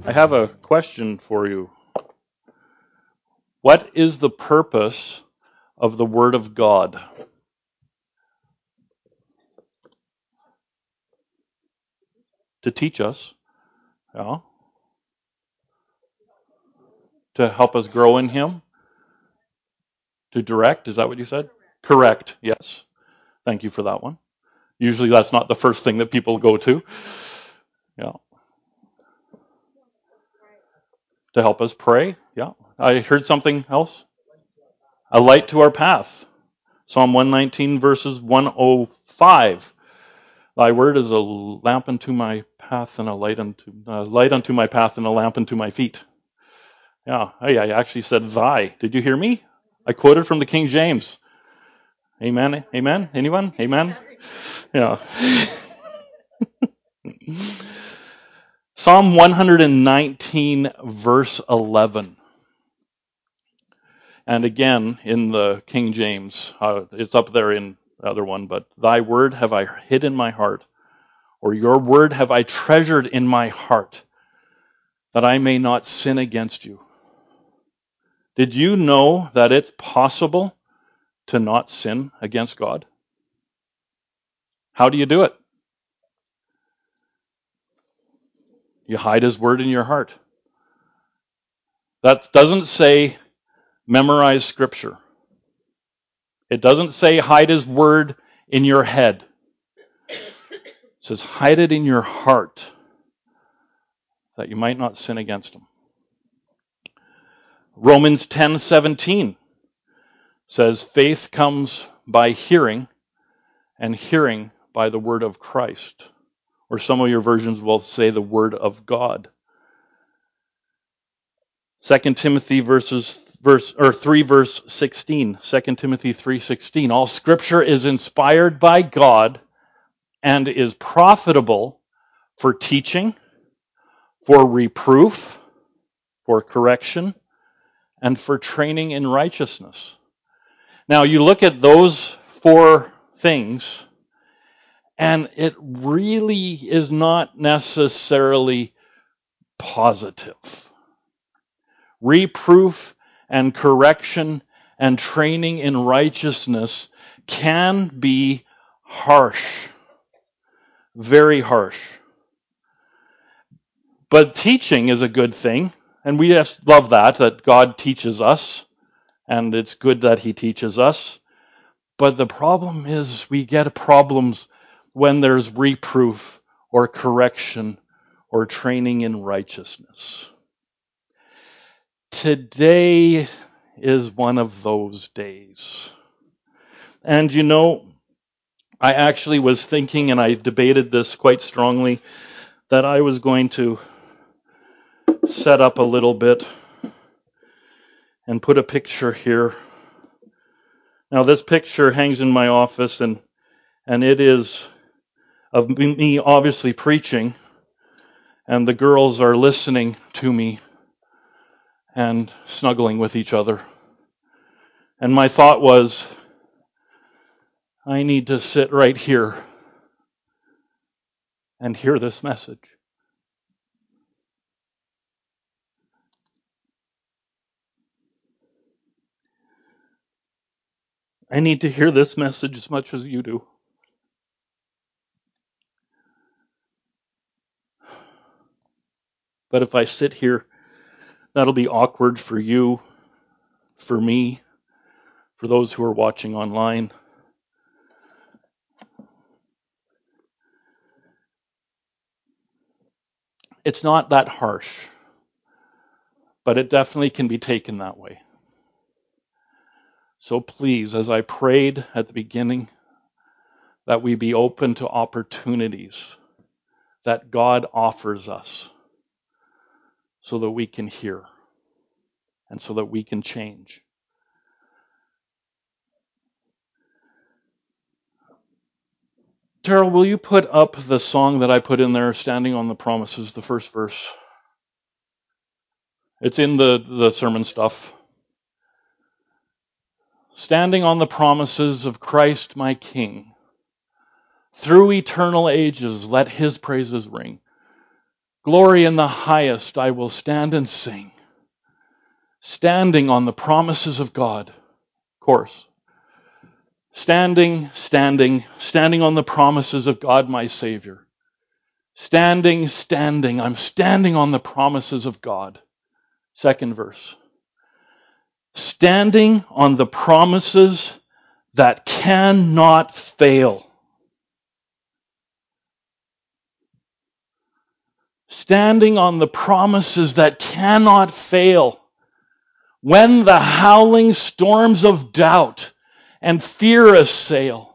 I have a question for you. What is the purpose of the Word of God? To teach us, yeah. To help us grow in Him? To direct, is that what you said? Correct, yes. Thank you for that one. Usually that's not the first thing that people go to. Yeah. To help us pray, yeah. I heard something else. A light to our path. Psalm 119 verses 105. Thy word is a lamp unto my path and a light unto my path and a lamp unto my feet. Yeah, I actually said thy. Did you hear me? I quoted from the King James. Amen. Amen. Anyone? Amen. Yeah. Psalm 119 verse 11. And again in the King James, it's up there in the other one, but thy word have I hid in my heart, or your word have I treasured in my heart, that I may not sin against you. Did you know that it's possible to not sin against God? How do you do it? You hide His word in your heart. That doesn't say memorize Scripture. It doesn't say hide His word in your head. It says hide it in your heart, that you might not sin against Him. Romans 10:17 says faith comes by hearing, and hearing by the word of Christ. Or some of your versions will say the word of God. 2 Timothy 3 verse 16. 2 Timothy 3:16. All scripture is inspired by God and is profitable for teaching, for reproof, for correction, and for training in righteousness. Now you look at those four things, and it really is not necessarily positive. Reproof and correction and training in righteousness can be harsh, very harsh. But teaching is a good thing, and we just love that God teaches us, and it's good that He teaches us. But the problem is we get problems when there's reproof or correction or training in righteousness. Today is one of those days. And you know, I actually was thinking, and I debated this quite strongly, that I was going to set up a little bit and put a picture here. Now this picture hangs in my office, and it is of me obviously preaching, and the girls are listening to me and snuggling with each other. And my thought was, I need to sit right here and hear this message. I need to hear this message as much as you do. But if I sit here, that'll be awkward for you, for me, for those who are watching online. It's not that harsh, but it definitely can be taken that way. So please, as I prayed at the beginning, that we be open to opportunities that God offers us so that we can hear and so that we can change. Terrell, will you put up the song that I put in there, Standing on the Promises, the first verse? It's in the sermon stuff. Standing on the promises of Christ my King, through eternal ages let His praises ring. Glory in the highest, I will stand and sing, standing on the promises of God. Course. Standing on the promises of God, my Savior. Standing, I'm standing on the promises of God. Second verse. Standing on the promises that cannot fail. Standing on the promises that cannot fail. When the howling storms of doubt and fear assail,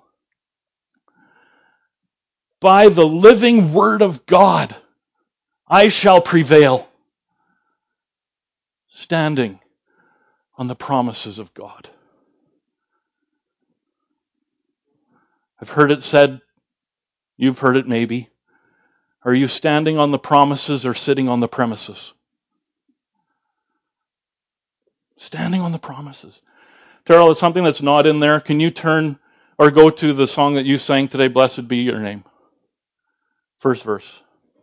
by the living word of God, I shall prevail. Standing on the promises of God. I've heard it said, you've heard it maybe. Are you standing on the promises or sitting on the premises? Standing on the promises. Terrell, it's something that's not in there. Can you turn or go to the song that you sang today, Blessed Be Your Name? First verse.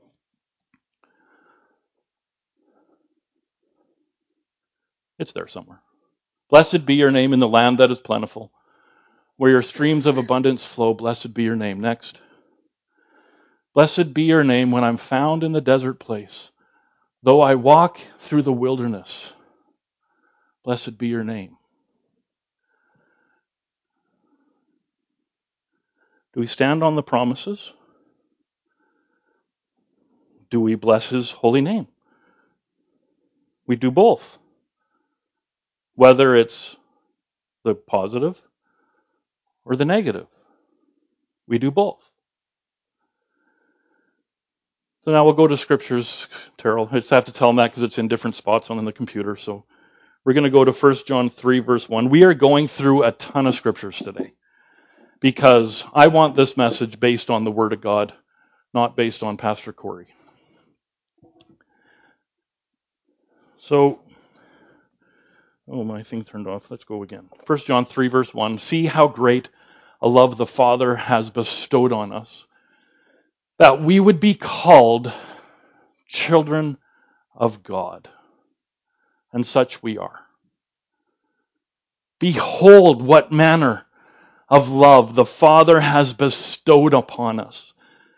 It's there somewhere. Blessed be your name in the land that is plentiful, where your streams of abundance flow. Blessed be your name. Next. Blessed be your name when I'm found in the desert place. Though I walk through the wilderness, blessed be your name. Do we stand on the promises? Do we bless his holy name? We do both. Whether it's the positive or the negative. We do both. So now we'll go to scriptures, Terrell. I just have to tell them that because it's in different spots on the computer. So we're going to go to 1 John 3, verse 1. We are going through a ton of scriptures today because I want this message based on the Word of God, not based on Pastor Corey. So, my thing turned off. Let's go again. 1 John 3, verse 1. See how great a love the Father has bestowed on us, that we would be called children of God. And such we are. Behold what manner of love the Father has bestowed upon us.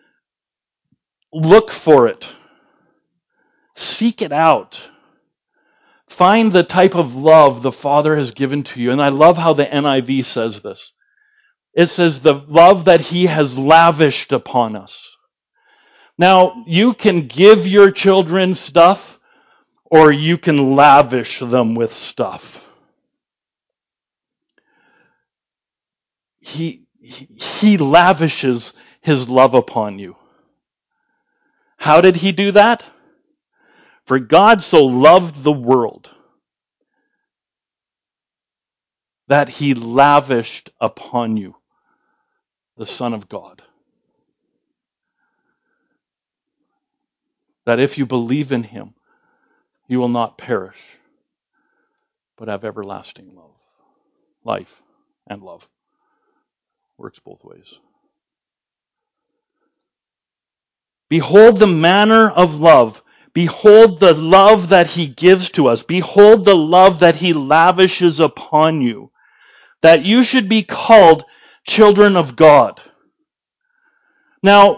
Look for it. Seek it out. Find the type of love the Father has given to you. And I love how the NIV says this. It says the love that he has lavished upon us. Now, you can give your children stuff or you can lavish them with stuff. He lavishes his love upon you. How did he do that? For God so loved the world that he lavished upon you the Son of God. That if you believe in him, you will not perish, but have everlasting love. Life and love. Works both ways. Behold the manner of love. Behold the love that he gives to us. Behold the love that he lavishes upon you. That you should be called children of God. Now,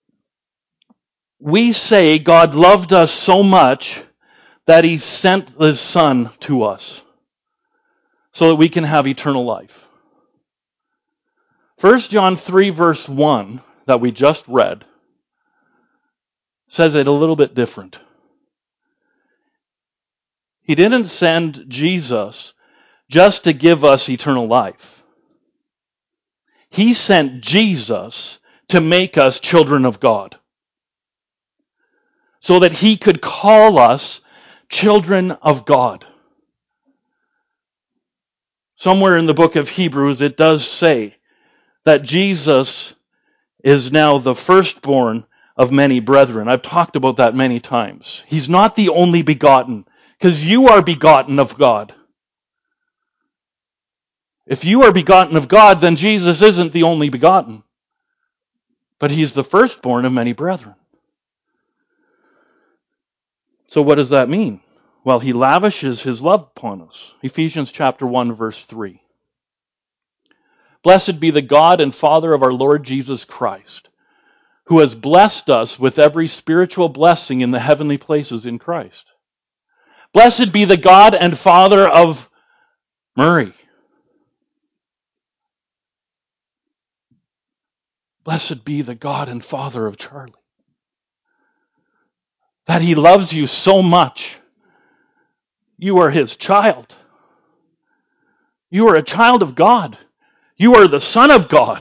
we say God loved us so much that he sent his Son to us so that we can have eternal life. 1 John 3 verse 1 that we just read says it a little bit different. He didn't send Jesus just to give us eternal life. He sent Jesus to make us children of God so that he could call us children of God. Somewhere in the book of Hebrews it does say that Jesus is now the firstborn of many brethren. I've talked about that many times. He's not the only begotten, because you are begotten of God. If you are begotten of God, then Jesus isn't the only begotten. But he's the firstborn of many brethren. So what does that mean? Well, he lavishes his love upon us. Ephesians chapter 1, verse 3. Blessed be the God and Father of our Lord Jesus Christ, who has blessed us with every spiritual blessing in the heavenly places in Christ. Blessed be the God and Father of Murray. Blessed be the God and Father of Charlie. That he loves you so much. You are his child. You are a child of God. You are the Son of God.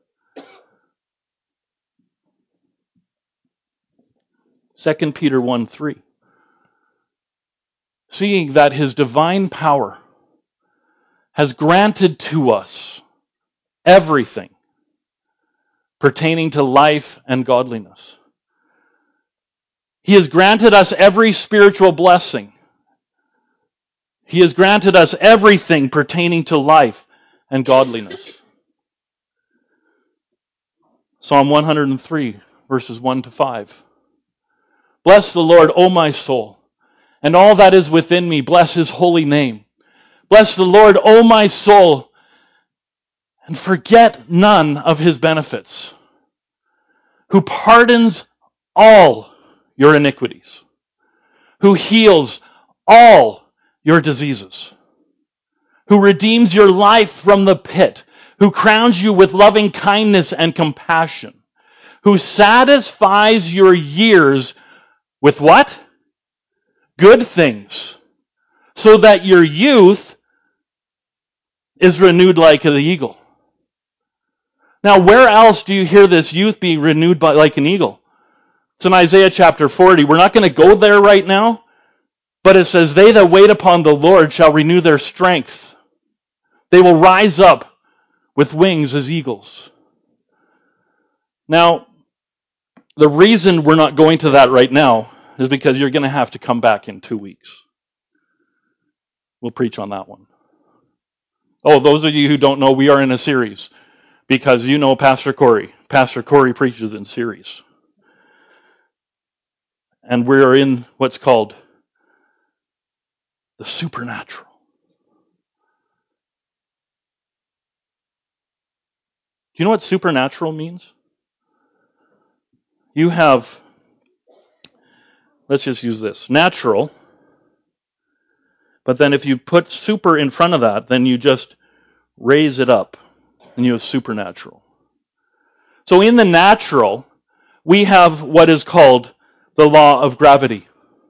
Second Peter 1:3. Seeing that his divine power has granted to us everything pertaining to life and godliness. He has granted us every spiritual blessing. He has granted us everything pertaining to life and godliness. Psalm 103, verses 1 to 5. Bless the Lord, O my soul, and all that is within me, bless his holy name. Bless the Lord, O my soul, and forget none of his benefits, who pardons all your iniquities, who heals all your diseases, who redeems your life from the pit, who crowns you with loving kindness and compassion, who satisfies your years with what? Good things, so that your youth is renewed like the eagle. Now, where else do you hear this youth being renewed like an eagle? It's in Isaiah chapter 40. We're not going to go there right now, but it says, they that wait upon the Lord shall renew their strength. They will rise up with wings as eagles. Now, the reason we're not going to that right now is because you're going to have to come back in 2 weeks. We'll preach on that one. Oh, those of you who don't know, we are in a series because you know Pastor Corey. Pastor Corey preaches in series. And we're in what's called the supernatural. Do you know what supernatural means? You have, let's just use this, natural, but then if you put super in front of that, then you just raise it up, and you have supernatural. So in the natural, we have what is called the law of gravity.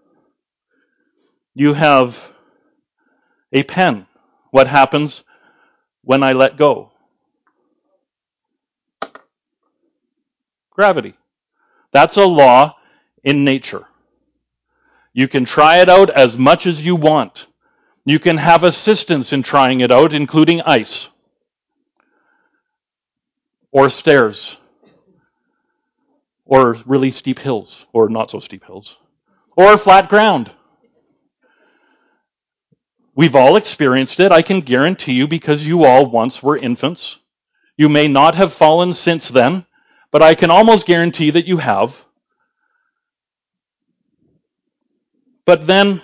You have a pen. What happens when I let go? Gravity. That's a law in nature. You can try it out as much as you want. You can have assistance in trying it out, including ice, or stairs, or really steep hills, or not so steep hills, or flat ground. We've all experienced it, I can guarantee you, because you all once were infants. You may not have fallen since then, but I can almost guarantee that you have. But then,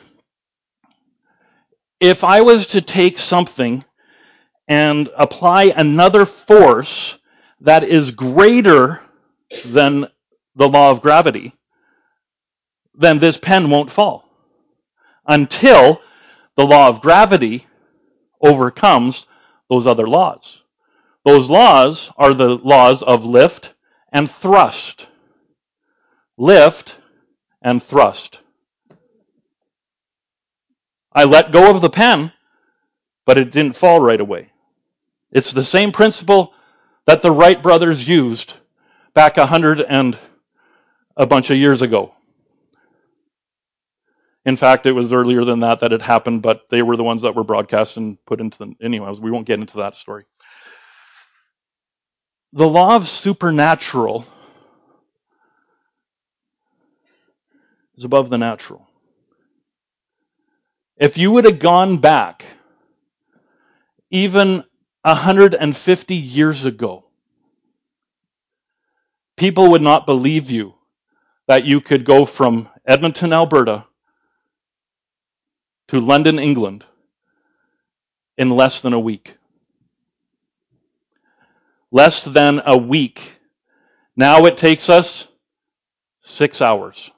if I was to take something and apply another force that is greater than the law of gravity, then this pen won't fall until the law of gravity overcomes those other laws. Those laws are the laws of lift and thrust. Lift and thrust. I let go of the pen, but it didn't fall right away. It's the same principle that the Wright brothers used back 100 and a bunch of years ago. In fact, it was earlier than that it happened, but they were the ones that were broadcast and put into the... Anyways, we won't get into that story. The law of supernatural is above the natural. If you would have gone back even 150 years ago, people would not believe you that you could go from Edmonton, Alberta, to London, England in less than a week. Less than a week. Now it takes us 6 hours.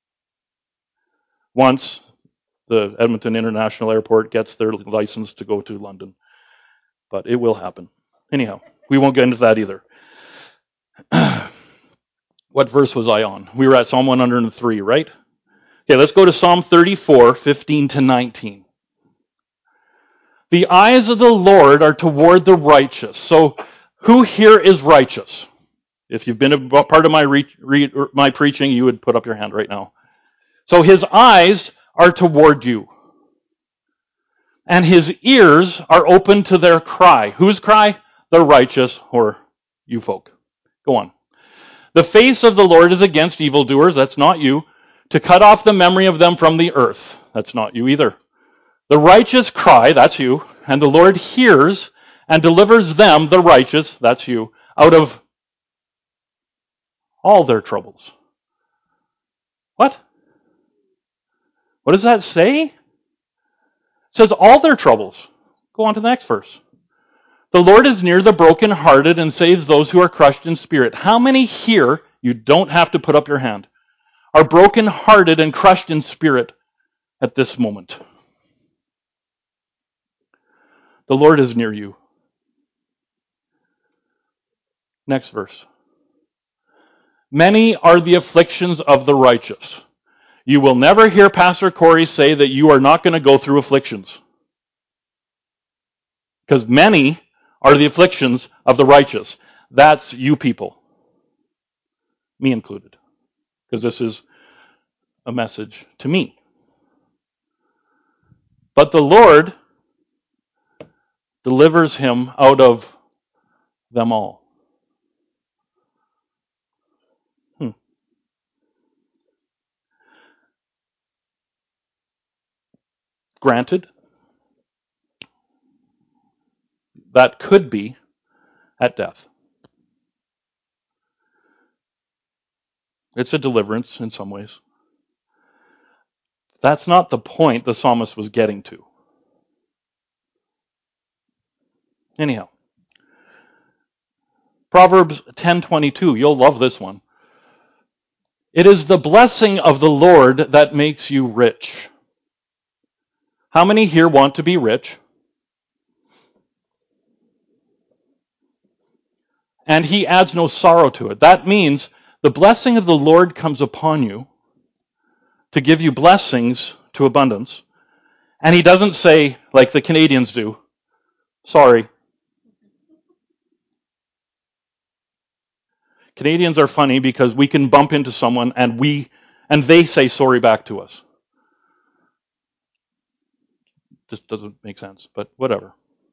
Once the Edmonton International Airport gets their license to go to London. But it will happen. Anyhow, we won't get into that either. What verse was I on? We were at Psalm 103, right? Okay, let's go to Psalm 34, 15 to 19. The eyes of the Lord are toward the righteous. So, who here is righteous? If you've been a part of my preaching, you would put up your hand right now. So his eyes are toward you. And his ears are open to their cry. Whose cry? The righteous, or you folk. Go on. The face of the Lord is against evildoers, that's not you, to cut off the memory of them from the earth. That's not you either. The righteous cry, that's you, and the Lord hears and delivers them, the righteous, that's you, out of all their troubles. What? What does that say? It says all their troubles. Go on to the next verse. The Lord is near the brokenhearted and saves those who are crushed in spirit. How many here, you don't have to put up your hand, are brokenhearted and crushed in spirit at this moment? The Lord is near you. Next verse. Many are the afflictions of the righteous. You will never hear Pastor Corey say that you are not going to go through afflictions. Because many are the afflictions of the righteous. That's you people. Me included. Because this is a message to me. But the Lord delivers him out of them all. Granted, that could be at death. It's a deliverance in some ways. That's not the point the psalmist was getting to. Anyhow, Proverbs 10:22, you'll love this one. It is the blessing of the Lord that makes you rich. How many here want to be rich? And he adds no sorrow to it. That means the blessing of the Lord comes upon you to give you blessings to abundance. And he doesn't say, like the Canadians do, sorry. Canadians are funny because we can bump into someone and they say sorry back to us. Just doesn't make sense, but whatever.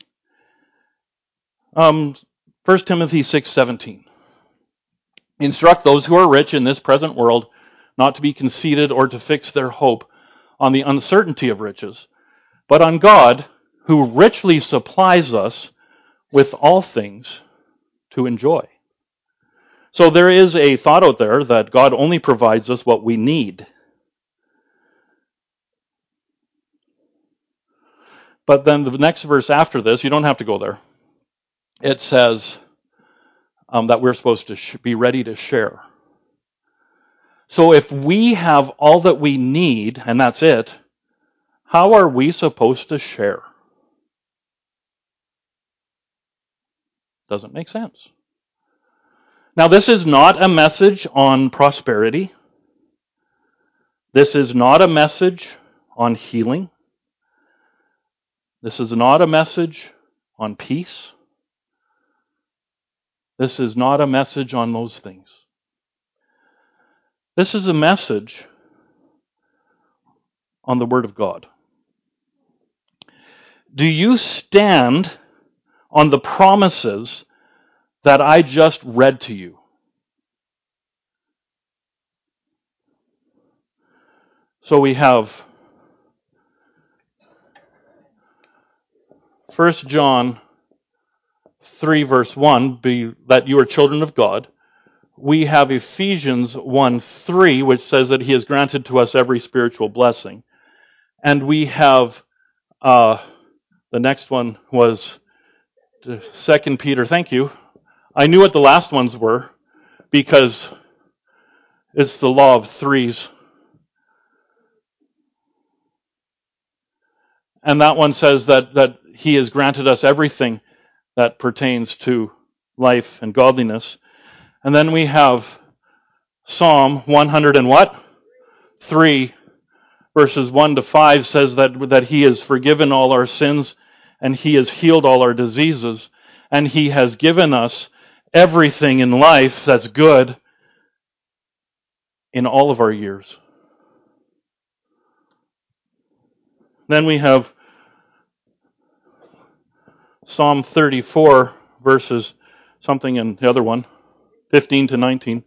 1 Timothy 6:17. Instruct those who are rich in this present world not to be conceited or to fix their hope on the uncertainty of riches, but on God, who richly supplies us with all things to enjoy. So there is a thought out there that God only provides us what we need. But then the next verse after this, you don't have to go there. It says that we're supposed to be ready to share. So if we have all that we need, and that's it, how are we supposed to share? Doesn't make sense. Now, this is not a message on prosperity. This is not a message on healing. This is not a message on peace. This is not a message on those things. This is a message on the Word of God. Do you stand on the promises that I just read to you? So we have 1 John 3 verse 1, be that you are children of God. We have Ephesians 1:3, which says that he has granted to us every spiritual blessing. And we have, the next one was 2 Peter. Thank you. I knew what the last ones were because it's the law of threes. And that one says that he has granted us everything that pertains to life and godliness. And then we have Psalm 100 and what? 3, verses 1 to 5 says that he has forgiven all our sins and he has healed all our diseases and he has given us everything in life that's good in all of our years. Then we have Psalm 34, verses something in the other one, 15 to 19.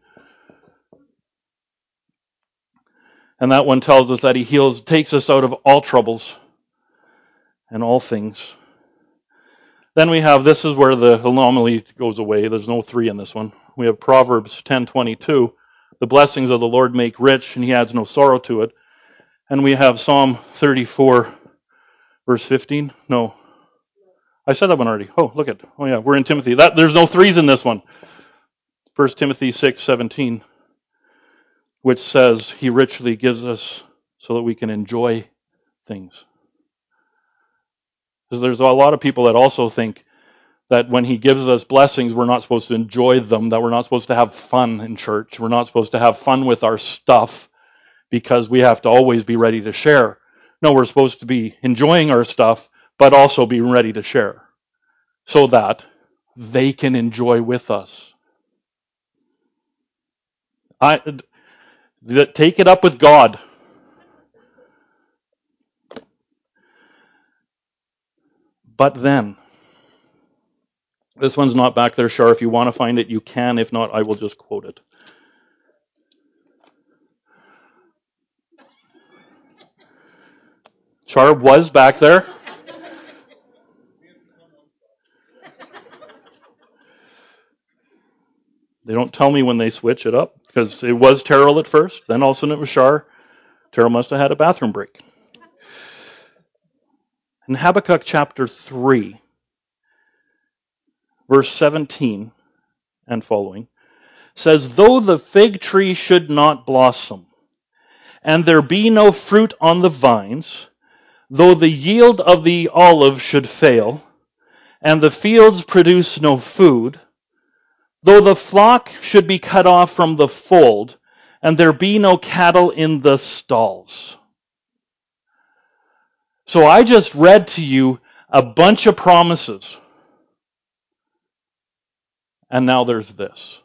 And that one tells us that he takes us out of all troubles and all things. Then we have, this is where the anomaly goes away. There's no 3 in this one. We have Proverbs 10:22. The blessings of the Lord make rich, and he adds no sorrow to it. And we have Psalm 34, verse 15. No. I said that one already. Oh, look at. Oh yeah, we're in Timothy. There's no 3s in this one. 1 Timothy 6:17, which says he richly gives us so that we can enjoy things. Because there's a lot of people that also think that when he gives us blessings, we're not supposed to enjoy them, that we're not supposed to have fun in church. We're not supposed to have fun with our stuff because we have to always be ready to share. No, we're supposed to be enjoying our stuff, but also being ready to share so that they can enjoy with us. Take it up with God. But then, this one's not back there, Shar. If you want to find it, you can. If not, I will just quote it. Char was back there. They don't tell me when they switch it up, because it was Terrell at first, then all of a sudden it was Shar. Terrell must have had a bathroom break. In Habakkuk chapter 3, verse 17 and following, says, though the fig tree should not blossom, and there be no fruit on the vines, though the yield of the olive should fail, and the fields produce no food, though the flock should be cut off from the fold, and there be no cattle in the stalls. So I just read to you a bunch of promises. And now there's this.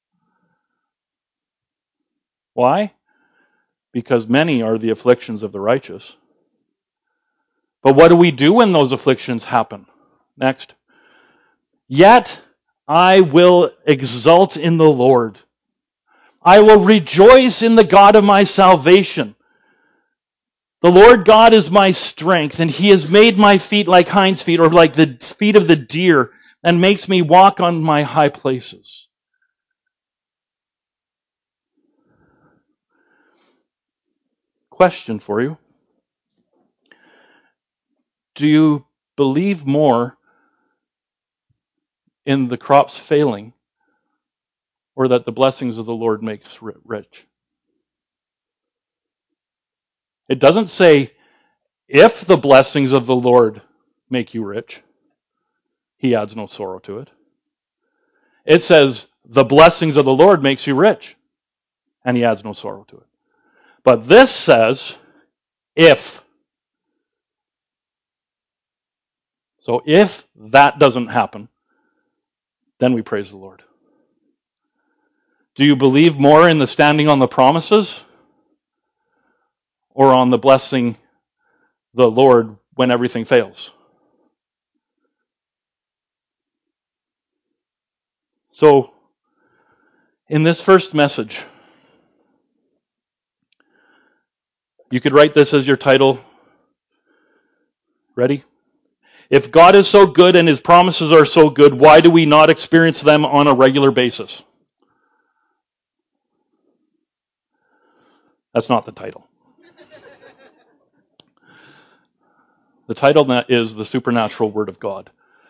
Why? Because many are the afflictions of the righteous. But what do we do when those afflictions happen? Next. Yet I will exult in the Lord. I will rejoice in the God of my salvation. The Lord God is my strength, and he has made my feet like hinds' feet, or like the feet of the deer, and makes me walk on my high places. Question for you. Do you believe more in the crops failing, or that the blessings of the Lord makes rich? It doesn't say, if the blessings of the Lord make you rich, he adds no sorrow to it. It says, the blessings of the Lord makes you rich, and he adds no sorrow to it. But this says, if. So if that doesn't happen, then we praise the Lord. Do you believe more in the standing on the promises, or on the blessing the Lord when everything fails? So, in this first message, you could write this as your title. Ready? If God is so good and his promises are so good, why do we not experience them on a regular basis? That's not the title. The title is The Supernatural Word of God.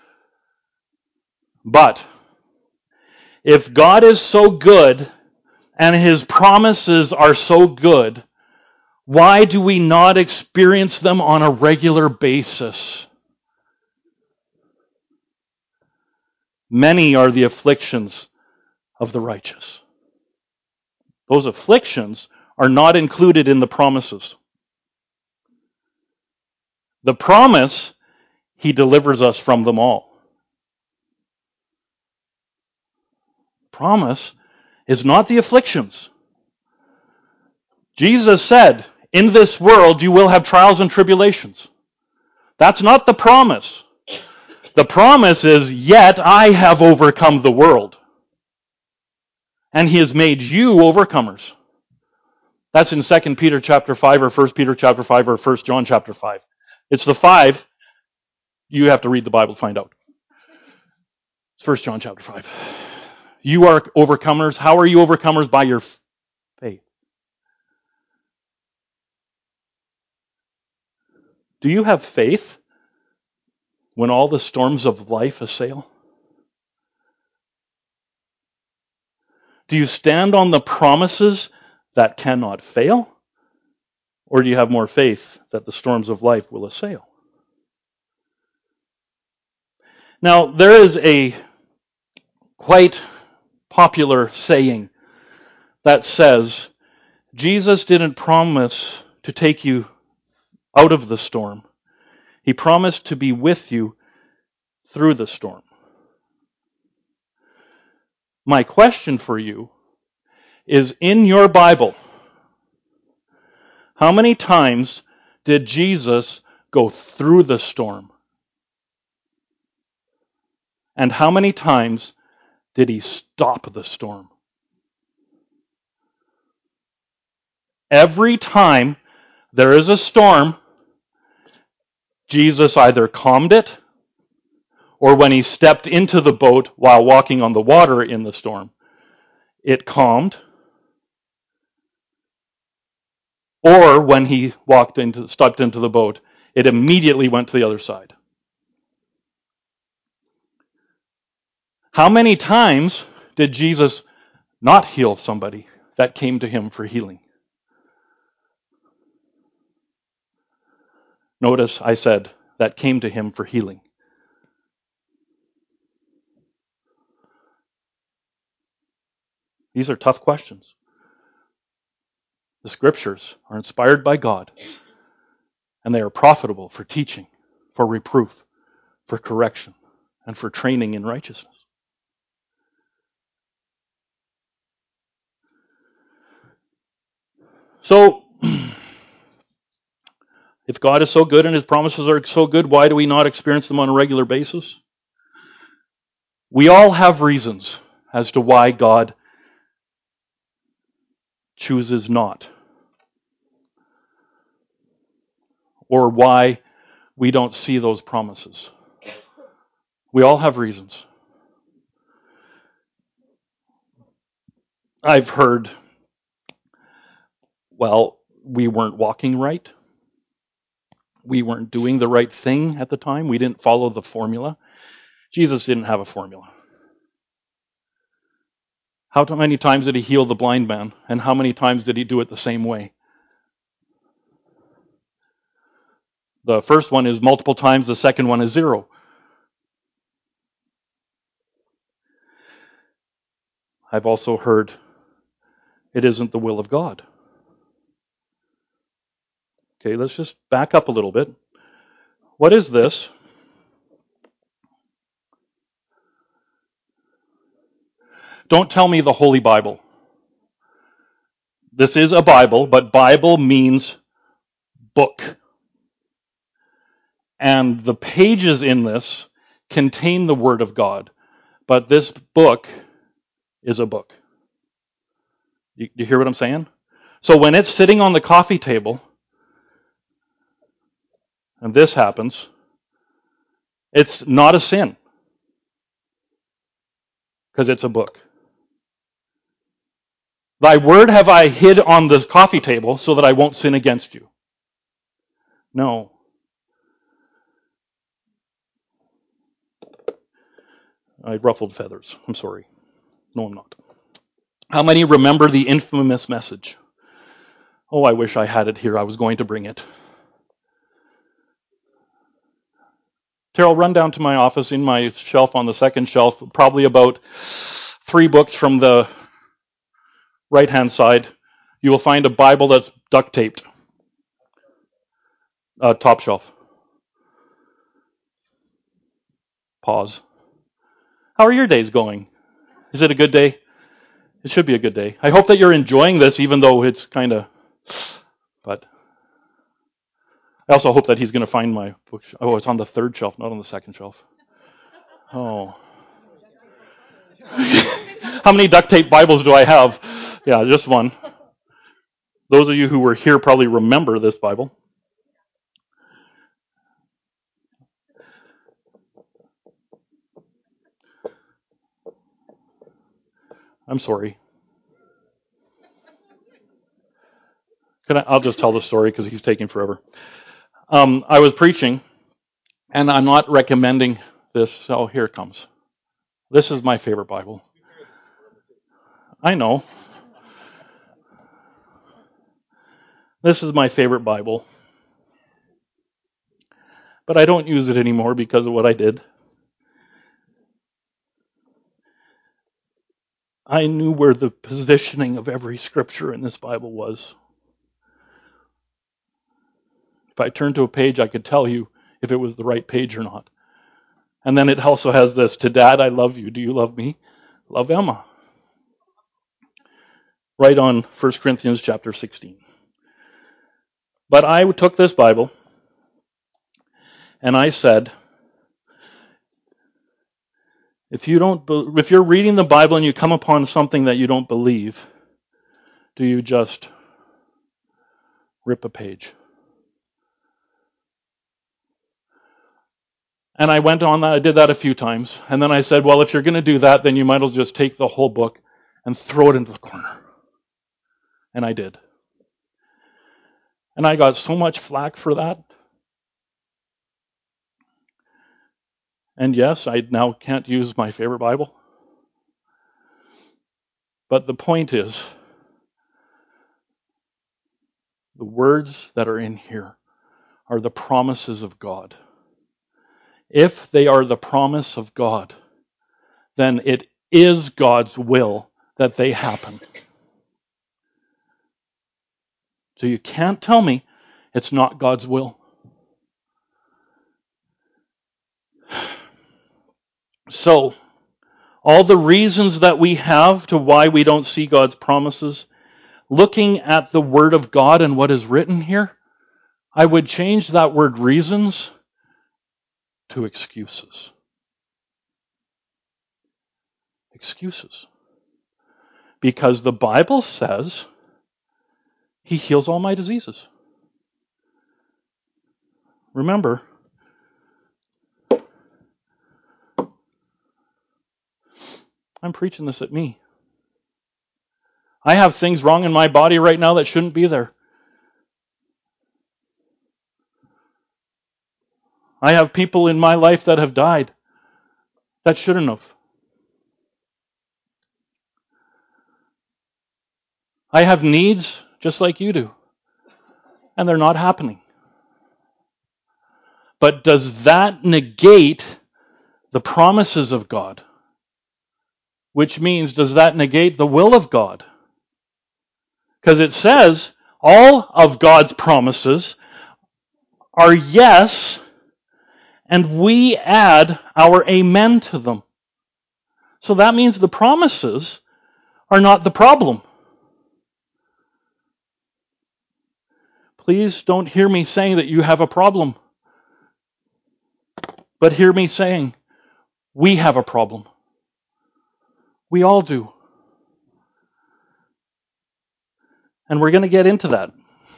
But if God is so good and his promises are so good, why do we not experience them on a regular basis? Many are the afflictions of the righteous. Those afflictions are not included in the promises. The promise, he delivers us from them all. Promise is not the afflictions. Jesus said, in this world you will have trials and tribulations. That's not the promise. The promise is, yet I have overcome the world. And he has made you overcomers. That's in 2 Peter chapter 5 or 1 Peter chapter 5 or 1 John chapter 5. It's the 5. You have to read the Bible to find out. It's 1 John chapter 5. You are overcomers. How are you overcomers? By your faith. Do you have faith when all the storms of life assail? Do you stand on the promises that cannot fail? Or do you have more faith that the storms of life will assail? Now, there is a quite popular saying that says, Jesus didn't promise to take you out of the storm. He promised to be with you through the storm. My question for you is, in your Bible, how many times did Jesus go through the storm? And how many times did he stop the storm? Every time there is a storm, Jesus either calmed it, or when he stepped into the boat while walking on the water in the storm, it calmed. Or when he stepped into the boat, it immediately went to the other side. How many times did Jesus not heal somebody that came to him for healing? Notice I said that came to him for healing. These are tough questions. The scriptures are inspired by God, and they are profitable for teaching, for reproof, for correction, and for training in righteousness. So, if God is so good and his promises are so good, why do we not experience them on a regular basis? We all have reasons as to why God chooses not, or why we don't see those promises. We all have reasons. I've heard, well, we weren't walking right. We weren't doing the right thing at the time. We didn't follow the formula. Jesus didn't have a formula. How many times did he heal the blind man? And how many times did he do it the same way? The first one is multiple times. The second one is 0. I've also heard it isn't the will of God. Okay, let's just back up a little bit. What is this? Don't tell me the Holy Bible. This is a Bible, but Bible means book. And the pages in this contain the Word of God. But this book is a book. You hear what I'm saying? So when it's sitting on the coffee table, and this happens, it's not a sin. Because it's a book. Thy word have I hid on the coffee table so that I won't sin against you. No. I ruffled feathers. I'm sorry. No, I'm not. How many remember the infamous message? Oh, I wish I had it here. I was going to bring it. Terrell, run down to my office. In my shelf on the second shelf, probably about 3 books from the right-hand side, you will find a Bible that's duct taped. Top shelf. Pause. How are your days going? Is it a good day? It should be a good day. I hope that you're enjoying this, even though it's kind of... But I also hope that he's going to find my book. Oh, it's on the third shelf, not on the second shelf. Oh. How many duct tape Bibles do I have? Yeah, just one. Those of you who were here probably remember this Bible. I'm sorry. I'll just tell the story because he's taking forever. I was preaching, and I'm not recommending this. Oh, here it comes. This is my favorite Bible. I know. This is my favorite Bible. But I don't use it anymore because of what I did. I knew where the positioning of every scripture in this Bible was. If I turned to a page, I could tell you if it was the right page or not. And then it also has this, to Dad, I love you. Do you love me? Love Emma. Right on 1 Corinthians chapter 16. But I took this Bible and I said, if you're reading the Bible and you come upon something that you don't believe, do you just rip a page? And I went on that. I did that a few times. And then I said, well, if you're going to do that, then you might as well just take the whole book and throw it into the corner. And I did. And I got so much flack for that. And yes, I now can't use my favorite Bible. But the point is, the words that are in here are the promises of God. If they are the promise of God, then it is God's will that they happen. So you can't tell me it's not God's will. So, all the reasons that we have to why we don't see God's promises, looking at the Word of God and what is written here, I would change that word reasons to excuses. Excuses. Because the Bible says He heals all my diseases. Remember, I'm preaching this at me. I have things wrong in my body right now that shouldn't be there. I have people in my life that have died that shouldn't have. I have needs just like you do, and they're not happening. But does that negate the promises of God? Which means, does that negate the will of God? Because it says all of God's promises are yes, and we add our amen to them. So that means the promises are not the problem. Please don't hear me saying that you have a problem. But hear me saying, we have a problem. We all do. And we're going to get into that.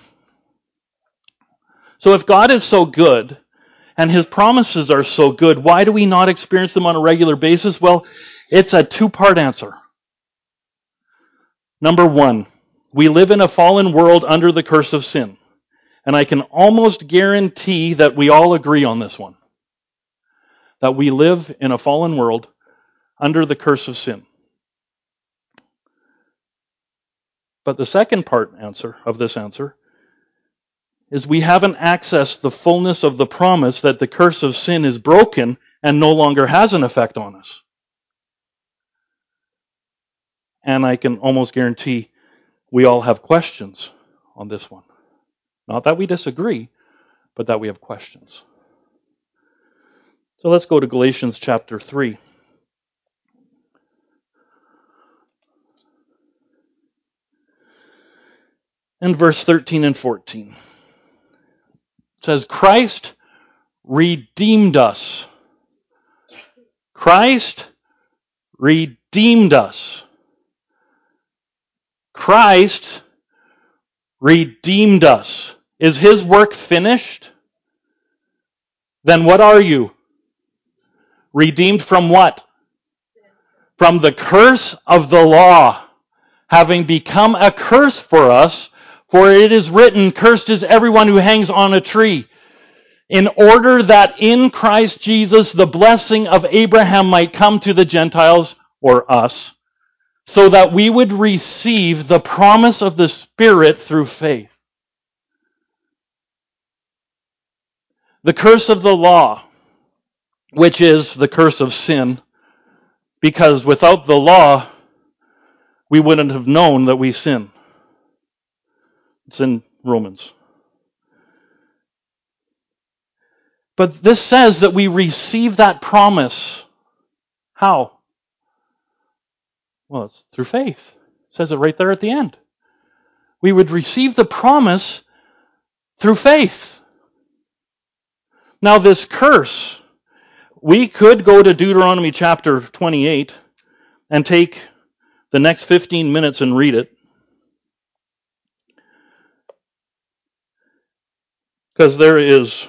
So if God is so good, and His promises are so good, why do we not experience them on a regular basis? Well, it's a two-part answer. Number one, we live in a fallen world under the curse of sin. And I can almost guarantee that we all agree on this one. That we live in a fallen world under the curse of sin. But the second part of this answer is we haven't accessed the fullness of the promise that the curse of sin is broken and no longer has an effect on us. And I can almost guarantee we all have questions on this one. Not that we disagree, but that we have questions. So let's go to Galatians chapter 3. And verse 13 and 14. It says, Christ redeemed us. Christ redeemed us. Christ redeemed us. Is his work finished? Then what are you? Redeemed from what? From the curse of the law, having become a curse for us, for it is written, cursed is everyone who hangs on a tree, in order that in Christ Jesus the blessing of Abraham might come to the Gentiles, or us, so that we would receive the promise of the Spirit through faith. The curse of the law, which is the curse of sin, because without the law, we wouldn't have known that we sin. It's in Romans. But this says that we receive that promise. How? Well, it's through faith. It says it right there at the end. We would receive the promise through faith. Now this curse, we could go to Deuteronomy chapter 28 and take the next 15 minutes and read it. Because there is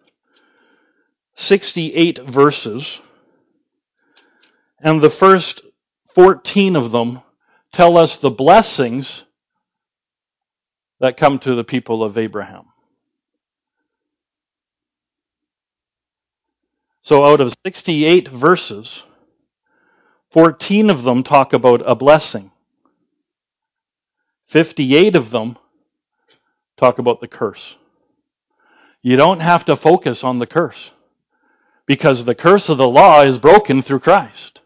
68 verses, and the first 14 of them tell us the blessings that come to the people of Abraham. So out of 68 verses, 14 of them talk about a blessing. 58 of them talk about the curse. You don't have to focus on the curse, because the curse of the law is broken through Christ.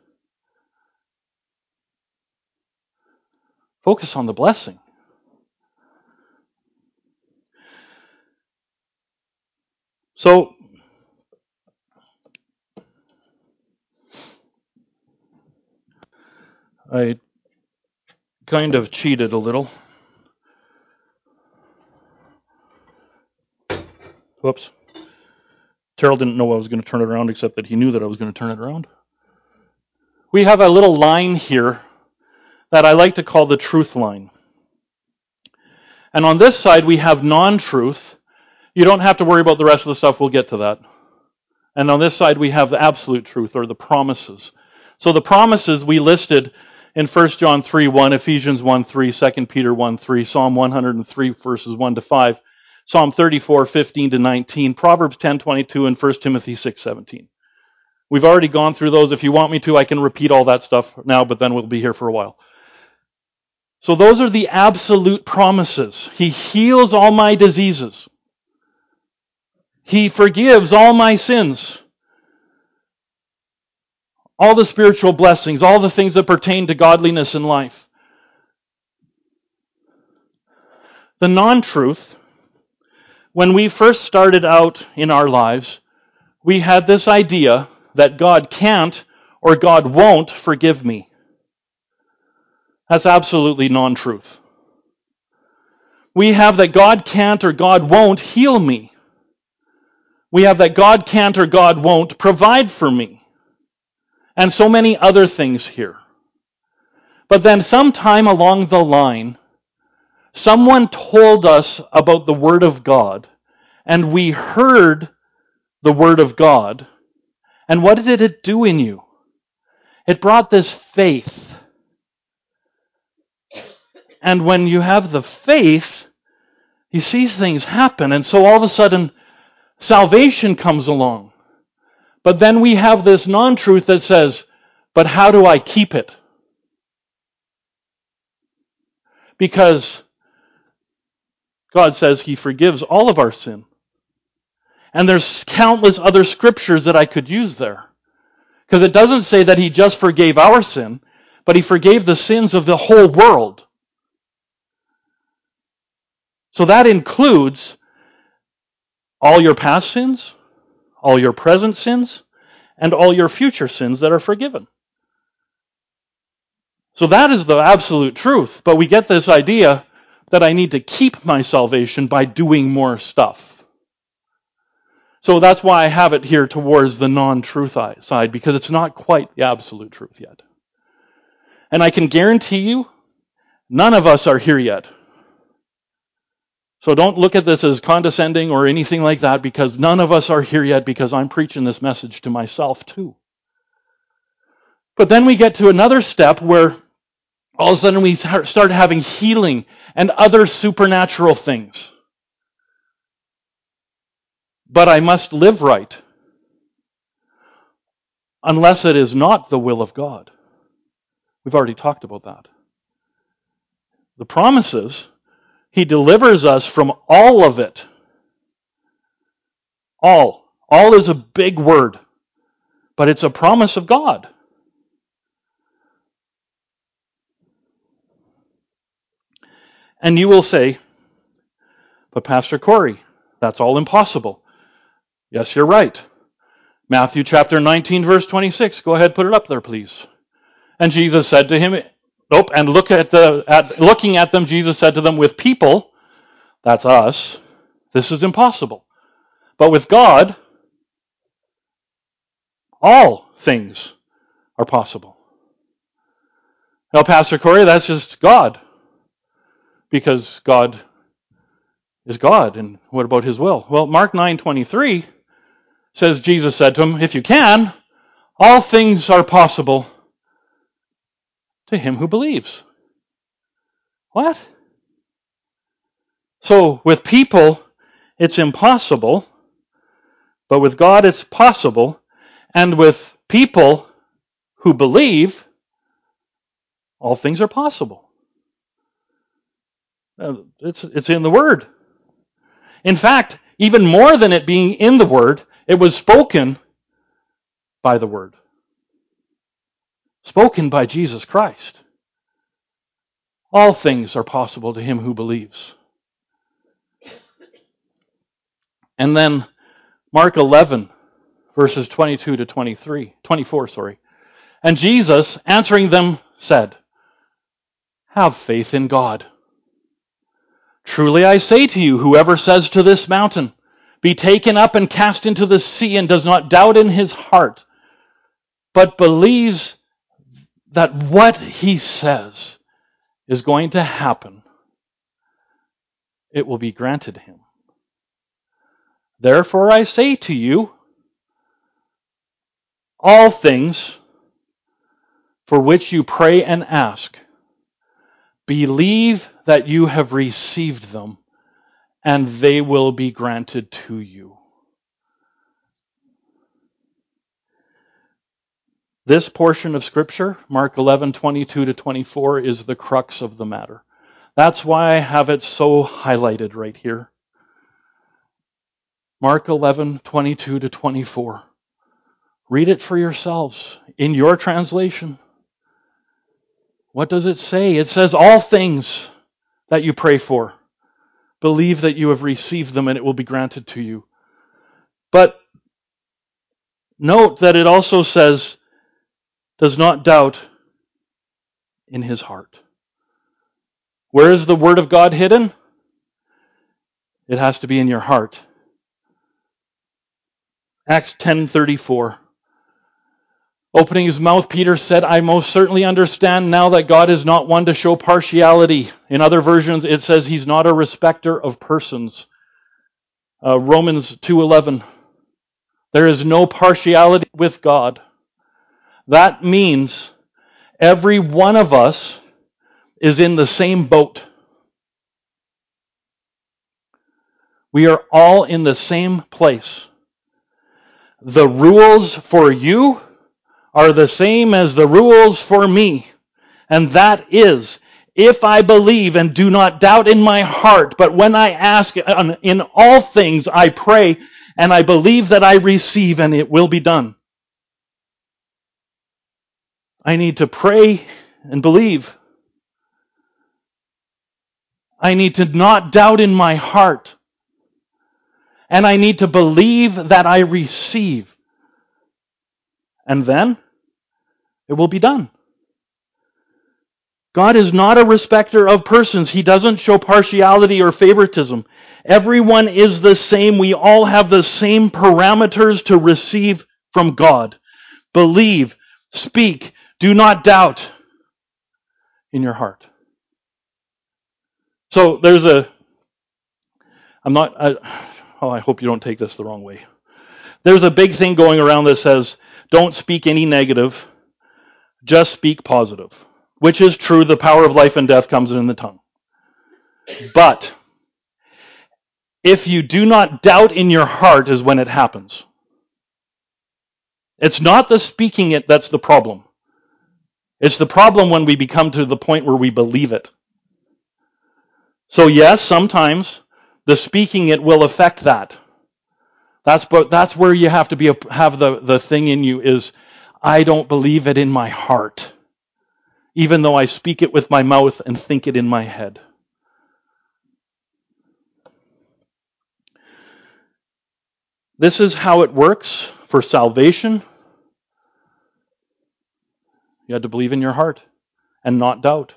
Focus on the blessing. So, I kind of cheated a little. Whoops. Terrell didn't know I was going to turn it around, except that he knew that I was going to turn it around. We have a little line here that I like to call the truth line. And on this side, we have non-truth. You don't have to worry about the rest of the stuff. We'll get to that. And on this side, we have the absolute truth, or the promises. So the promises we listed in 1 John 3:1, Ephesians 1:3, 2 Peter 1:3, Psalm 103, verses 1 to 5, Psalm 34:15 to 19, Proverbs 10:22, and 1 Timothy 6:17. We've already gone through those. If you want me to, I can repeat all that stuff now, but then we'll be here for a while. So those are the absolute promises. He heals all my diseases. He forgives all my sins. All the spiritual blessings, all the things that pertain to godliness in life. The non-truth, when we first started out in our lives, we had this idea that God can't or God won't forgive me. That's absolutely non-truth. We have that God can't or God won't heal me. We have that God can't or God won't provide for me. And so many other things here. But then sometime along the line, someone told us about the Word of God, and we heard the Word of God, and what did it do in you? It brought this faith. And when you have the faith, you see things happen, and so all of a sudden, salvation comes along. But then we have this non-truth that says, But how do I keep it? Because God says he forgives all of our sin. And there's countless other scriptures that I could use there. Because it doesn't say that he just forgave our sin, but he forgave the sins of the whole world. So that includes all your past sins, all your present sins, and all your future sins that are forgiven. So that is the absolute truth. But we get this idea that I need to keep my salvation by doing more stuff. So that's why I have it here towards the non-truth side, because it's not quite the absolute truth yet. And I can guarantee you, none of us are here yet. So don't look at this as condescending or anything like that, because none of us are here yet, because I'm preaching this message to myself too. But then we get to another step where all of a sudden we start having healing and other supernatural things. But I must live right, unless it is not the will of God. We've already talked about that. The promises, he delivers us from all of it. All. All is a big word, but it's a promise of God. And you will say, but Pastor Corey, that's all impossible. Yes, you're right. Matthew chapter 19, verse 26. Go ahead, put it up there, please. And Jesus said to him, and looking at them, Jesus said to them, with people, that's us, this is impossible. But with God, all things are possible. Now, Pastor Corey, that's just God. Because God is God. And what about his will? Well, Mark 9:23 says, Jesus said to him, if you can, all things are possible to him who believes. What? So with people, it's impossible, but with God, it's possible. And with people who believe, all things are possible. It's in the Word. In fact, even more than it being in the Word, it was spoken by the Word. Spoken by Jesus Christ. All things are possible to him who believes. And then Mark 11, verses 22 to 24. And Jesus, answering them, said, have faith in God. Truly I say to you, whoever says to this mountain, be taken up and cast into the sea, and does not doubt in his heart, but believes that what he says is going to happen, it will be granted him. Therefore I say to you, all things for which you pray and ask, believe that you have received them, and they will be granted to you. This portion of Scripture, Mark 11:22 to 24, is the crux of the matter. That's why I have it so highlighted right here. Mark 11:22 to 24. Read it for yourselves in your translation. What does it say? It says, all things that you pray for, believe that you have received them and it will be granted to you. But note that it also says, does not doubt in his heart. Where is the Word of God hidden? It has to be in your heart. Acts 10:34. Opening his mouth, Peter said, I most certainly understand now that God is not one to show partiality. In other versions, it says he's not a respecter of persons. Romans 2:11. There is no partiality with God. That means every one of us is in the same boat. We are all in the same place. The rules for you are the same as the rules for me. And that is, if I believe and do not doubt in my heart, but when I ask in all things, I pray and I believe that I receive and it will be done. I need to pray and believe. I need to not doubt in my heart. And I need to believe that I receive. And then it will be done. God is not a respecter of persons. He doesn't show partiality or favoritism. Everyone is the same. We all have the same parameters to receive from God. Believe, speak, do not doubt in your heart. So there's I hope you don't take this the wrong way. There's a big thing going around that says, don't speak any negative, just speak positive. Which is true, the power of life and death comes in the tongue. But if you do not doubt in your heart is when it happens. It's not the speaking it that's the problem. It's the problem when we become to the point where we believe it. So yes, sometimes the speaking it will affect that. That's where you have to have the thing in you is, I don't believe it in my heart, even though I speak it with my mouth and think it in my head. This is how it works for salvation. You had to believe in your heart and not doubt.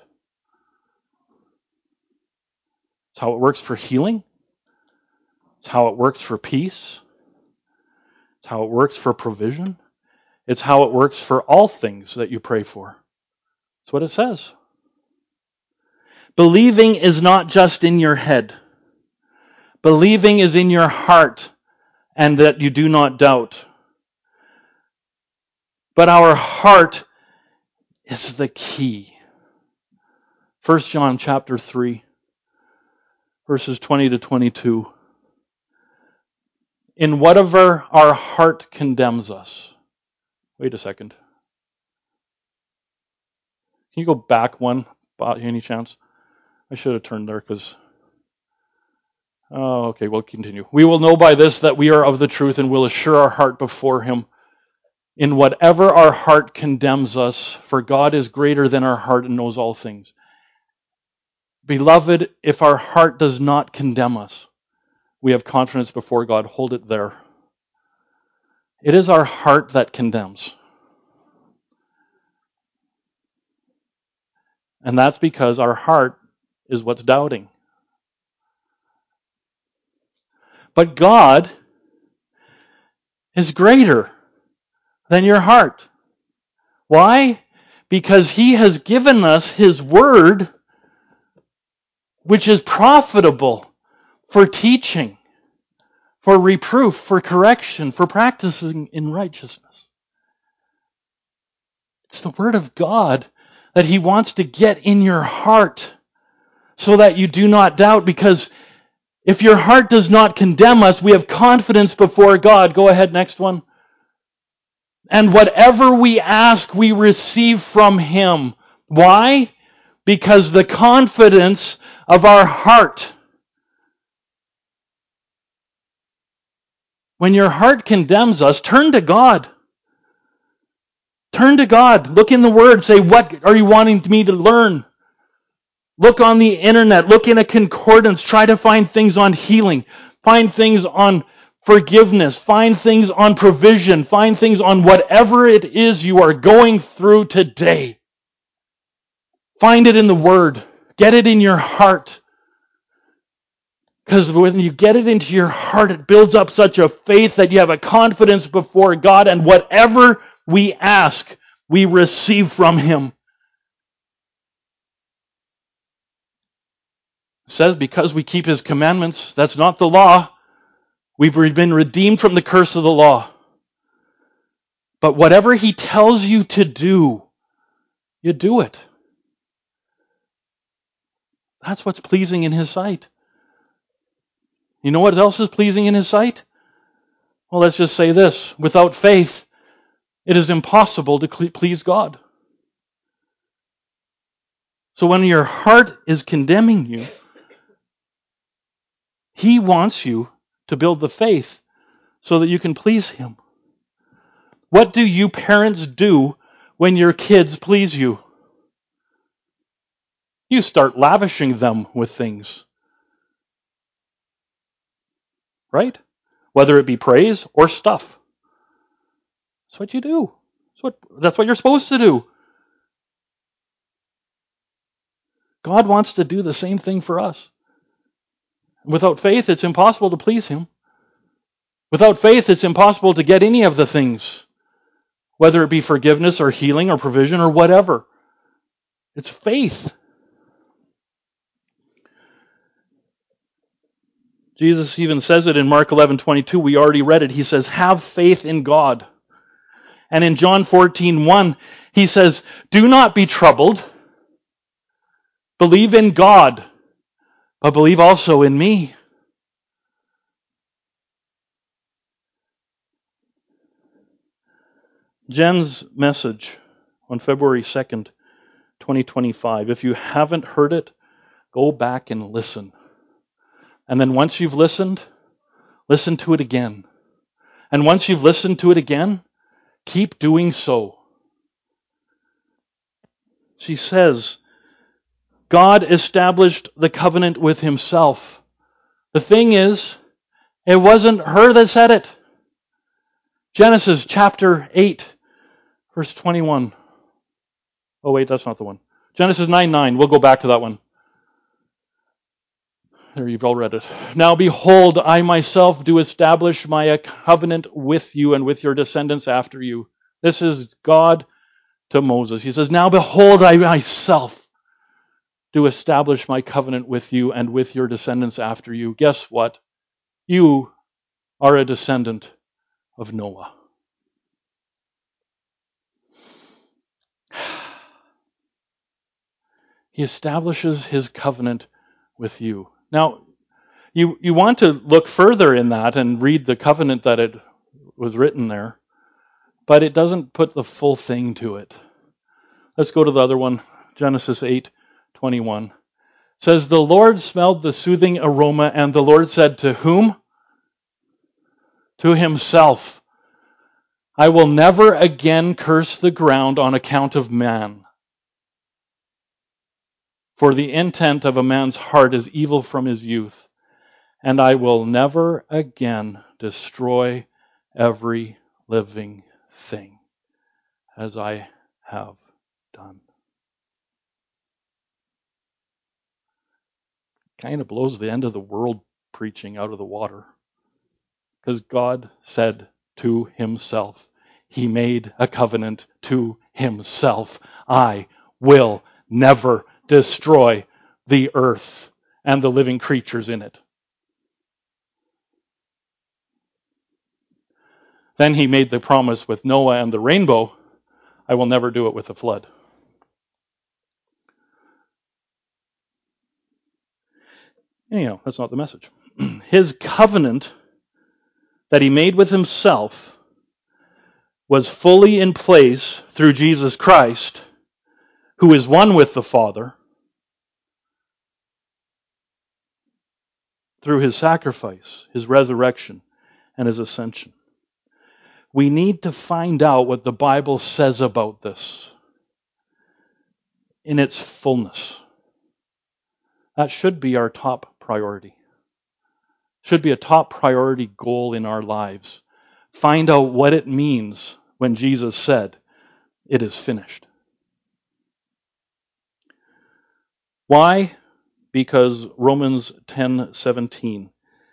It's how it works for healing. It's how it works for peace. It's how it works for provision. It's how it works for all things that you pray for. That's what it says. Believing is not just in your head. Believing is in your heart and that you do not doubt. But our heart is the key. 1 John chapter 3, verses 20 to 22. In whatever our heart condemns us. Wait a second. Can you go back one, by any chance? I should have turned there because... Oh, okay, we'll continue. We will know by this that we are of the truth and will assure our heart before Him. In whatever our heart condemns us, for God is greater than our heart and knows all things. Beloved, if our heart does not condemn us, we have confidence before God. Hold it there. It is our heart that condemns. And that's because our heart is what's doubting. But God is greater than your heart. Why? Because He has given us His Word, which is profitable for teaching, for reproof, for correction, for practicing in righteousness. It's the Word of God that He wants to get in your heart so that you do not doubt, because if your heart does not condemn us, we have confidence before God. Go ahead, next one. And whatever we ask, we receive from Him. Why? Because the confidence of our heart. When your heart condemns us, turn to God. Turn to God. Look in the Word. Say, what are you wanting me to learn? Look on the internet. Look in a concordance. Try to find things on healing. Find things on forgiveness. Find things on provision. Find things on whatever it is you are going through today. Find it in the Word. Get it in your heart. Because when you get it into your heart, it builds up such a faith that you have a confidence before God, and whatever we ask, we receive from Him. It says, because we keep His commandments, that's not the law. We've been redeemed from the curse of the law. But whatever He tells you to do, you do it. That's what's pleasing in His sight. You know what else is pleasing in His sight? Well, let's just say this. Without faith, it is impossible to please God. So when your heart is condemning you, He wants you to build the faith so that you can please Him. What do you parents do when your kids please you? You start lavishing them with things. Right? Whether it be praise or stuff. That's what you do. That's what you're supposed to do. God wants to do the same thing for us. Without faith, it's impossible to please Him. Without faith, it's impossible to get any of the things, whether it be forgiveness or healing or provision or whatever. It's faith. Jesus even says it in Mark 11:22. We already read it. He says, have faith in God. And in John 14:1, He says, do not be troubled. Believe in God, but believe also in me. Jen's message on February 2nd, 2025. If you haven't heard it, go back and listen. And then once you've listened, listen to it again. And once you've listened to it again, keep doing so. She says, God established the covenant with Himself. The thing is, it wasn't her that said it. Genesis chapter 8, verse 21. Oh wait, that's not the one. Genesis 9:9. We'll go back to that one. There, you've all read it. Now behold, I myself do establish my covenant with you and with your descendants after you. This is God to Moses. He says, now behold, I myself do establish my covenant with you and with your descendants after you. Guess what? You are a descendant of Noah. He establishes His covenant with you. Now, you want to look further in that and read the covenant that it was written there, but it doesn't put the full thing to it. Let's go to the other one, Genesis 8:21. It says, the Lord smelled the soothing aroma, and the Lord said to whom? To Himself, I will never again curse the ground on account of man. For the intent of a man's heart is evil from his youth, and I will never again destroy every living thing as I have done. Kind of blows the end of the world preaching out of the water. Because God said to Himself, He made a covenant to Himself. I will never destroy the earth and the living creatures in it. Then He made the promise with Noah and the rainbow, I will never do it with the flood. Anyhow, that's not the message. His covenant that He made with Himself was fully in place through Jesus Christ, who is one with the Father, through His sacrifice, His resurrection, and His ascension. We need to find out what the Bible says about this in its fullness. That should be our top priority. Should be a top priority goal in our lives. Find out what it means when Jesus said, it is finished. Why? Because Romans 10:17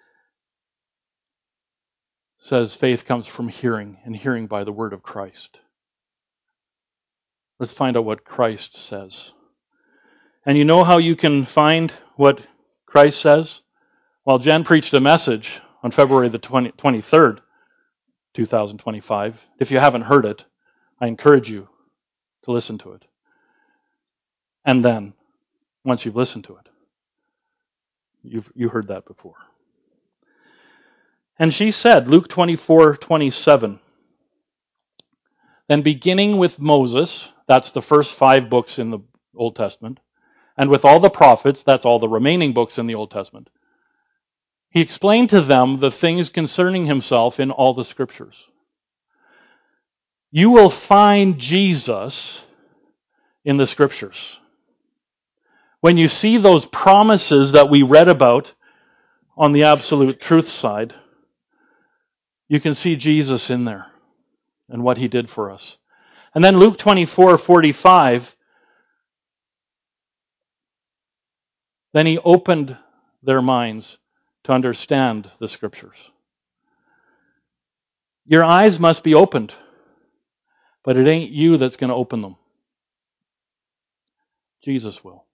says faith comes from hearing, and hearing by the word of Christ. Let's find out what Christ says. And you know how you can find what Christ says? Well, Jen preached a message on February the 23rd, 2025. If you haven't heard it, I encourage you to listen to it. And then, once you've listened to it, you heard that before. And she said, Luke 24:27, Then beginning with Moses, that's the first 5 books in the Old Testament, and with all the prophets, that's all the remaining books in the Old Testament, he explained to them the things concerning himself in all the scriptures. You will find Jesus in the scriptures. When you see those promises that we read about on the absolute truth side, you can see Jesus in there and what he did for us. And then Luke 24:45, then he opened their minds to understand the scriptures. Your eyes must be opened, but it ain't you that's going to open them. Jesus will.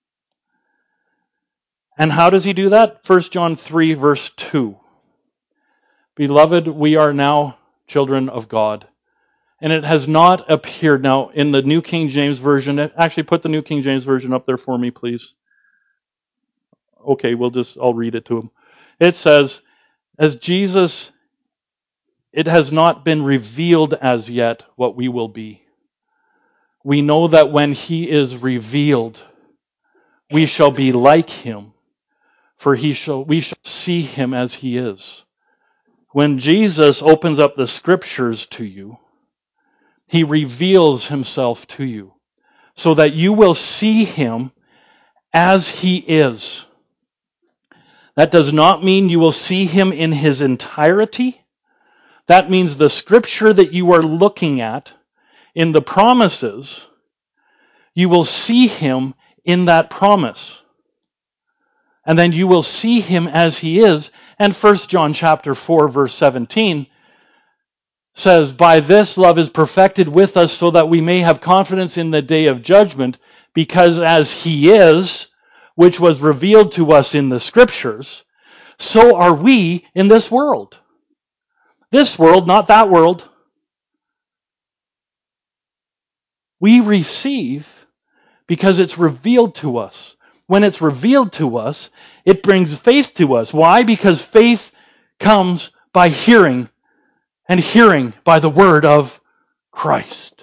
And how does he do that? 1 John 3 verse 2. Beloved, we are now children of God. And it has not appeared. Now, in the New King James Version, actually put the New King James Version up there for me, please. Okay, I'll read it to him. It says, as Jesus, it has not been revealed as yet what we will be. We know that when he is revealed, we shall be like him, for we shall see him as he is. When Jesus opens up the scriptures to you, he reveals himself to you so that you will see him as he is. That does not mean you will see him in his entirety. That means the scripture that you are looking at in the promises, you will see him in that promise. And then you will see him as he is. And 1 John chapter 4 verse 17 says, by this love is perfected with us so that we may have confidence in the day of judgment, because as he is, which was revealed to us in the scriptures, so are we in this world. This world, not that world. We receive because it's revealed to us. When it's revealed to us, it brings faith to us. Why? Because faith comes by hearing, and hearing by the word of Christ.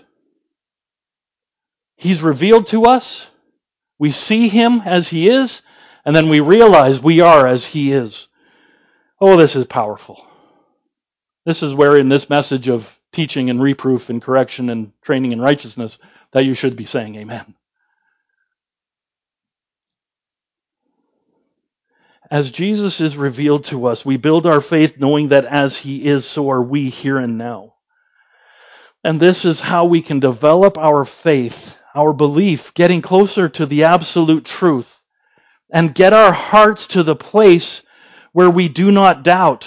He's revealed to us. We see him as he is, and then we realize we are as he is. Oh, this is powerful. This is where in this message of teaching and reproof and correction and training in righteousness that you should be saying amen. As Jesus is revealed to us, we build our faith knowing that as he is, so are we here and now. And this is how we can develop our faith, our belief, getting closer to the absolute truth, and get our hearts to the place where we do not doubt.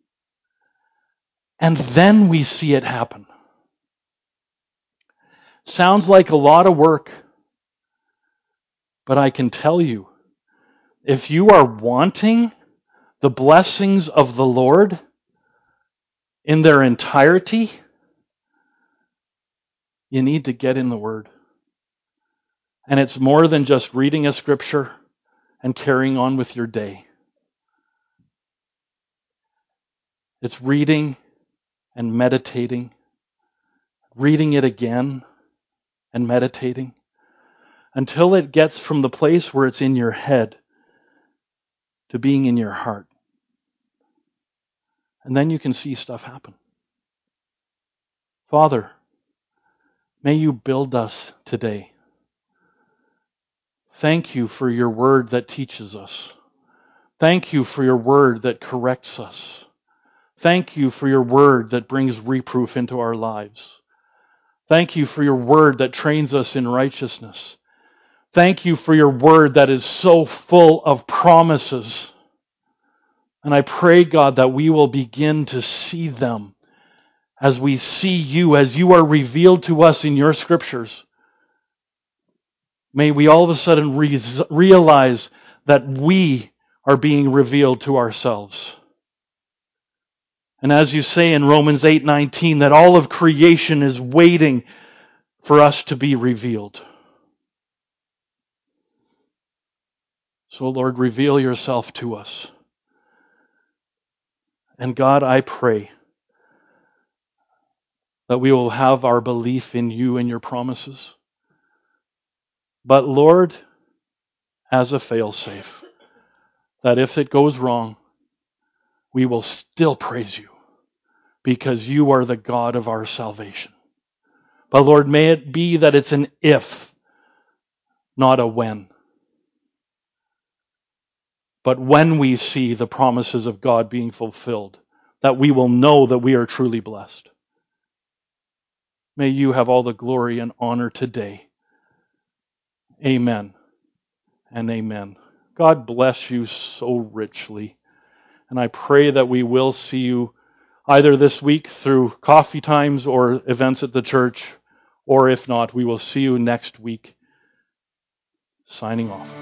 And then we see it happen. Sounds like a lot of work, but I can tell you, if you are wanting the blessings of the Lord in their entirety, you need to get in the Word. And it's more than just reading a scripture and carrying on with your day. It's reading and meditating, reading it again and meditating, until it gets from the place where it's in your head to being in your heart. And then you can see stuff happen. Father, may you build us today. Thank you for your word that teaches us. Thank you for your word that corrects us. Thank you for your word that brings reproof into our lives. Thank you for your word that trains us in righteousness. Thank you for your word that is so full of promises. And I pray, God, that we will begin to see them as we see you, as you are revealed to us in your scriptures. May we all of a sudden realize that we are being revealed to ourselves. And as you say in Romans 8:19, that all of creation is waiting for us to be revealed. So, Lord, reveal yourself to us. And God, I pray that we will have our belief in you and your promises. But Lord, as a failsafe, that if it goes wrong, we will still praise you because you are the God of our salvation. But Lord, may it be that it's an if, not a when. But when we see the promises of God being fulfilled, that we will know that we are truly blessed. May you have all the glory and honor today. Amen and amen. God bless you so richly. And I pray that we will see you either this week through coffee times or events at the church, or if not, we will see you next week. Signing off.